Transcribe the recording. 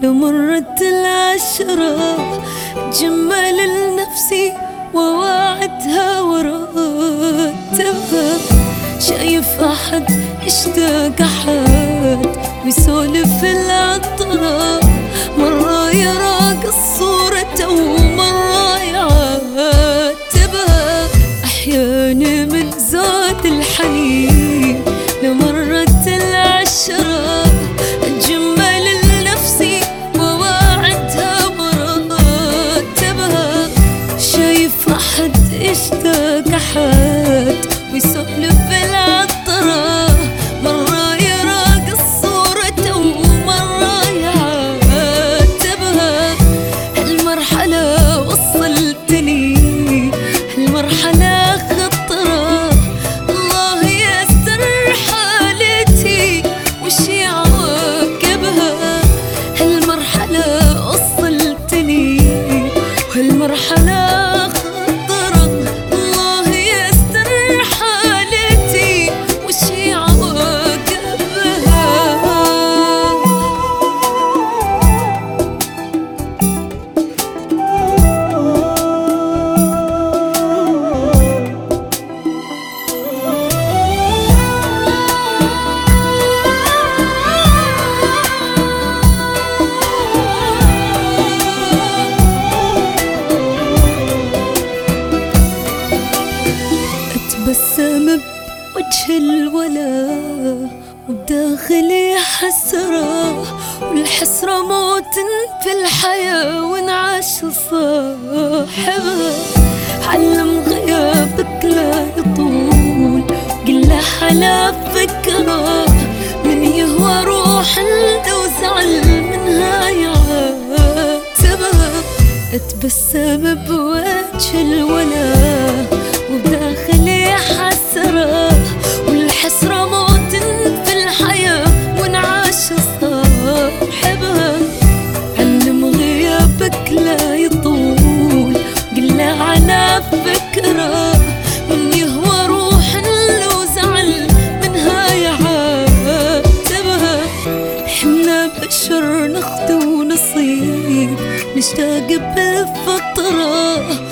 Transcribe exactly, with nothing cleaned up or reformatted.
لو مرت العشرة جمل لنفسي ووعدها ورتبها. شايف أحد يشتاق أحد ويسولف العطرة، مرة يراقص صورته ومرة يعاتبها. أحيانا من زاد الحنين لو مرت العشرة أتجمل لنفسي وواعدها مراتبها. شايف أحد يشتاق أحد ويسولف العطرة، مرة يراقص صورته ومرة يعاتبها. هالمرحلة وصلتني، هالمرحلة خطرة، الله يستر حالتي وش يعاقبها. هالمرحلة وصلتني وهالمرحلة خطرة، الله يستر حالتي وش يعاقبها. أتبسم بوجه الولا وبداخلي حسرة، والحسرة موت في الحياة وانعاش صاحبها. علم غيابك لا يطول، قله على فكرة، من يهوى روح لو زعل منها يعاتبها. أتبسم بوجه الولا وبداخلي حسرة، والحسرة موت في الحياة وانعاش صاحبها. علم غيابك لا يطول، قله على فكرة، من يهوى روح لو زعل منها يعاتبها. حنا بشر نخطو نصيب، نشتاق بالفطرة،